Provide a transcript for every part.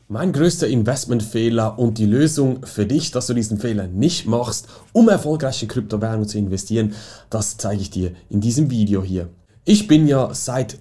Mein größter Investmentfehler und die Lösung für dich, dass du diesen Fehler nicht machst, um erfolgreich in Kryptowährungen zu investieren, das zeige ich dir in diesem Video hier. Ich bin ja seit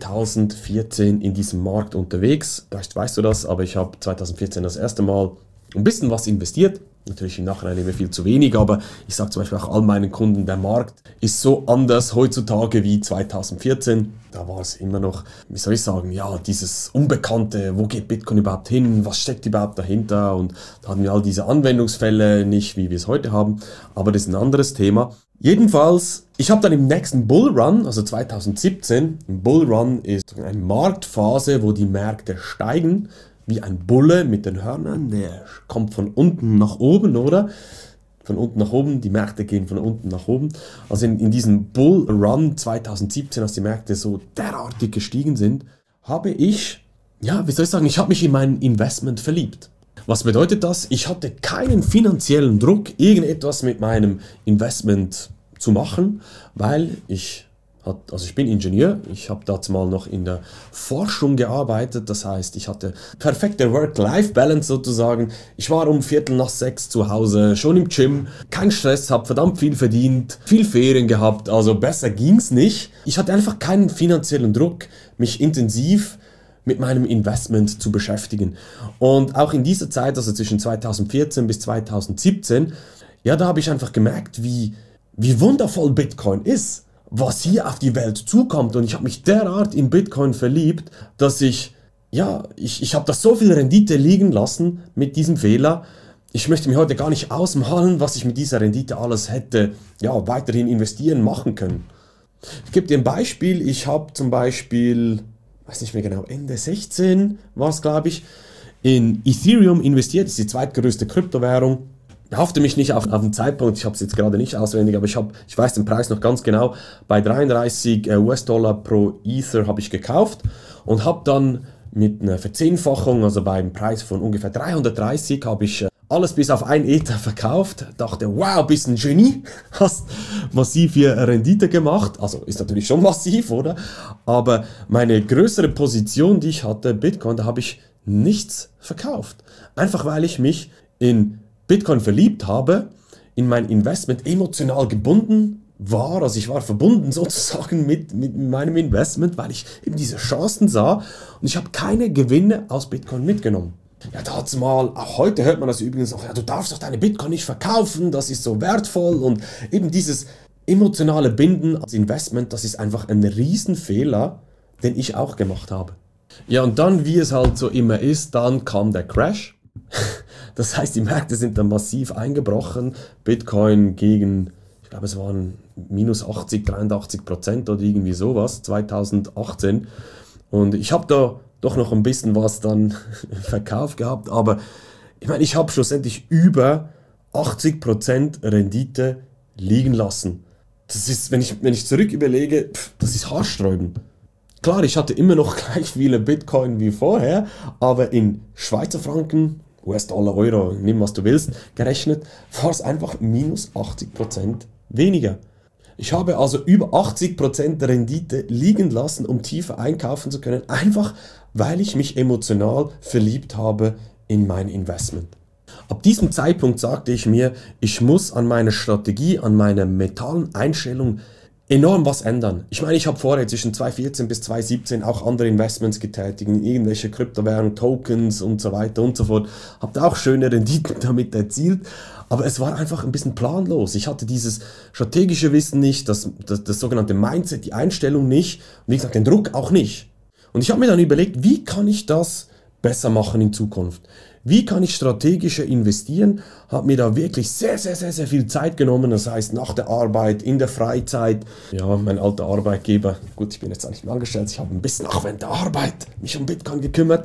2014 in diesem Markt unterwegs. Vielleicht weißt du das, aber ich habe 2014 das erste Mal ein bisschen was investiert. Natürlich im Nachhinein immer viel zu wenig, aber ich sage zum Beispiel auch all meinen Kunden, der Markt ist so anders heutzutage wie 2014. Da war es immer noch, wie soll ich sagen, ja, dieses Unbekannte, wo geht Bitcoin überhaupt hin, was steckt überhaupt dahinter, und da hatten wir all diese Anwendungsfälle nicht, wie wir es heute haben, aber das ist ein anderes Thema. Jedenfalls, ich habe dann im nächsten Bullrun, also 2017, ein Bullrun ist eine Marktphase, wo die Märkte steigen, wie ein Bulle mit den Hörnern, der kommt von unten nach oben, oder? Von unten nach oben, die Märkte gehen von unten nach oben. Also in diesem Bull Run 2017, als die Märkte so derartig gestiegen sind, habe ich, ja, wie soll ich sagen, ich habe mich in mein Investment verliebt. Was bedeutet das? Ich hatte keinen finanziellen Druck, irgendetwas mit meinem Investment zu machen, weil ich bin Ingenieur, ich habe dazu mal noch in der Forschung gearbeitet, das heißt, ich hatte perfekte Work-Life-Balance sozusagen. Ich war um 5:45 zu Hause, schon im Gym, kein Stress, habe verdammt viel verdient, viel Ferien gehabt, also besser ging's nicht. Ich hatte einfach keinen finanziellen Druck, mich intensiv mit meinem Investment zu beschäftigen. Und auch in dieser Zeit, also zwischen 2014 bis 2017, ja, da habe ich einfach gemerkt, wie wundervoll Bitcoin ist, was hier auf die Welt zukommt, und ich habe mich derart in Bitcoin verliebt, dass ich habe da so viel Rendite liegen lassen mit diesem Fehler. Ich möchte mir heute gar nicht ausmalen, was ich mit dieser Rendite alles hätte, ja, weiterhin investieren, machen können. Ich gebe dir ein Beispiel, ich habe zum Beispiel, weiß nicht mehr genau, Ende 16 war es, glaube ich, in Ethereum investiert, das ist die zweitgrößte Kryptowährung. Hafte mich nicht auf den Zeitpunkt, ich habe es jetzt gerade nicht auswendig, aber ich weiß den Preis noch ganz genau. Bei 33 US-Dollar pro Ether habe ich gekauft und habe dann mit einer Verzehnfachung, also beim Preis von ungefähr 330, habe ich alles bis auf 1 Ether verkauft. Dachte, wow, bist ein Genie, hast massiv hier Rendite gemacht. Also ist natürlich schon massiv, oder? Aber meine größere Position, die ich hatte, Bitcoin, da habe ich nichts verkauft. Einfach weil ich mich in Bitcoin verliebt habe, in mein Investment emotional gebunden war, also ich war verbunden sozusagen mit meinem Investment, weil ich eben diese Chancen sah, und ich habe keine Gewinne aus Bitcoin mitgenommen. Ja, dazu mal, auch heute hört man das übrigens auch, ja, du darfst doch deine Bitcoin nicht verkaufen, das ist so wertvoll, und eben dieses emotionale Binden als Investment, das ist einfach ein Riesenfehler, den ich auch gemacht habe. Ja, und dann, wie es halt so immer ist, dann kam der Crash. Das heißt, die Märkte sind dann massiv eingebrochen. Bitcoin gegen, ich glaube, es waren minus 83% oder irgendwie sowas, 2018. Und ich habe da doch noch ein bisschen was dann verkauft gehabt. Aber ich meine, ich habe schlussendlich über 80% Rendite liegen lassen. Das ist, wenn ich zurück überlege, das ist haarsträubend. Klar, ich hatte immer noch gleich viele Bitcoin wie vorher, aber in Schweizer Franken, US-Dollar, Euro, nimm was du willst, gerechnet, war es einfach minus 80% weniger. Ich habe also über 80% Rendite liegen lassen, um tiefer einkaufen zu können, einfach weil ich mich emotional verliebt habe in mein Investment. Ab diesem Zeitpunkt sagte ich mir, ich muss an meiner Strategie, an meiner mentalen Einstellung enorm was ändern. Ich meine, ich habe vorher zwischen 2014 bis 2017 auch andere Investments getätigt, in irgendwelche Kryptowährungen, Tokens und so weiter und so fort. Habe da auch schöne Renditen damit erzielt, aber es war einfach ein bisschen planlos. Ich hatte dieses strategische Wissen nicht, das sogenannte Mindset, die Einstellung nicht, und wie gesagt, den Druck auch nicht. Und ich habe mir dann überlegt, wie kann ich das besser machen in Zukunft? Wie kann ich strategischer investieren? Habe mir da wirklich sehr, sehr, sehr, sehr viel Zeit genommen. Das heißt, nach der Arbeit, in der Freizeit. Ja, mein alter Arbeitgeber, gut, ich bin jetzt auch nicht mehr angestellt, ich habe ein bisschen auch während der Arbeit mich um Bitcoin gekümmert.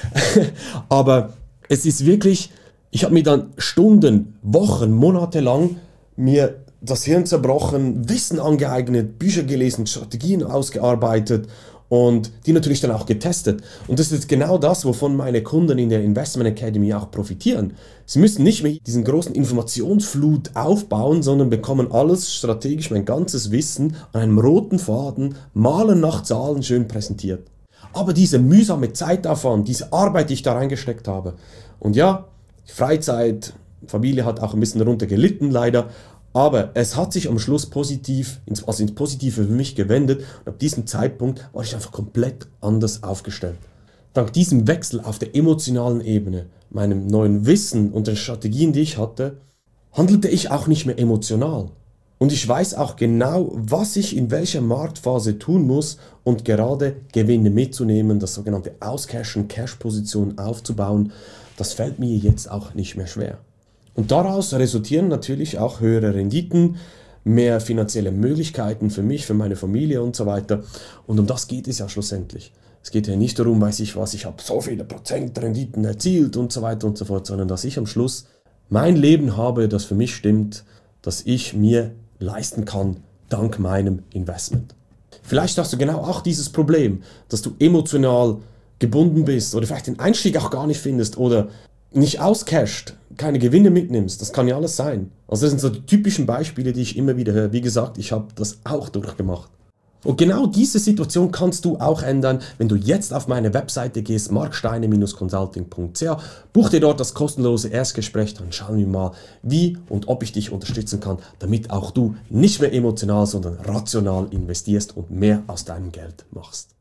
Aber es ist wirklich, ich habe mir dann Stunden, Wochen, Monate lang mir das Hirn zerbrochen, Wissen angeeignet, Bücher gelesen, Strategien ausgearbeitet und die natürlich dann auch getestet. Und das ist genau das, wovon meine Kunden in der Investment Academy auch profitieren. Sie müssen nicht mehr diesen großen Informationsflut aufbauen, sondern bekommen alles strategisch, mein ganzes Wissen an einem roten Faden, malen nach Zahlen schön präsentiert. aber diese mühsame Zeitaufwand, diese Arbeit, die ich da reingesteckt habe. Und ja, Freizeit, Familie hat auch ein bisschen darunter gelitten leider, aber es hat sich am Schluss positiv, ins Positive für mich gewendet und ab diesem Zeitpunkt war ich einfach komplett anders aufgestellt. Dank diesem Wechsel auf der emotionalen Ebene, meinem neuen Wissen und den Strategien, die ich hatte, handelte ich auch nicht mehr emotional. Und ich weiß auch genau, was ich in welcher Marktphase tun muss und gerade Gewinne mitzunehmen, das sogenannte Auscashen, Cash-Position aufzubauen, das fällt mir jetzt auch nicht mehr schwer. Und daraus resultieren natürlich auch höhere Renditen, mehr finanzielle Möglichkeiten für mich, für meine Familie und so weiter. Und um das geht es ja schlussendlich. Es geht ja nicht darum, ich habe so viele Prozent Renditen erzielt und so weiter und so fort, sondern dass ich am Schluss mein Leben habe, das für mich stimmt, das ich mir leisten kann, dank meinem Investment. Vielleicht hast du genau auch dieses Problem, dass du emotional gebunden bist oder vielleicht den Einstieg auch gar nicht findest oder nicht auscashst, keine Gewinne mitnimmst. Das kann ja alles sein. Also das sind so die typischen Beispiele, die ich immer wieder höre. Wie gesagt, ich habe das auch durchgemacht. Und genau diese Situation kannst du auch ändern, wenn du jetzt auf meine Webseite gehst, marksteine-consulting.ch, buch dir dort das kostenlose Erstgespräch, dann schauen wir mal, wie und ob ich dich unterstützen kann, damit auch du nicht mehr emotional, sondern rational investierst und mehr aus deinem Geld machst.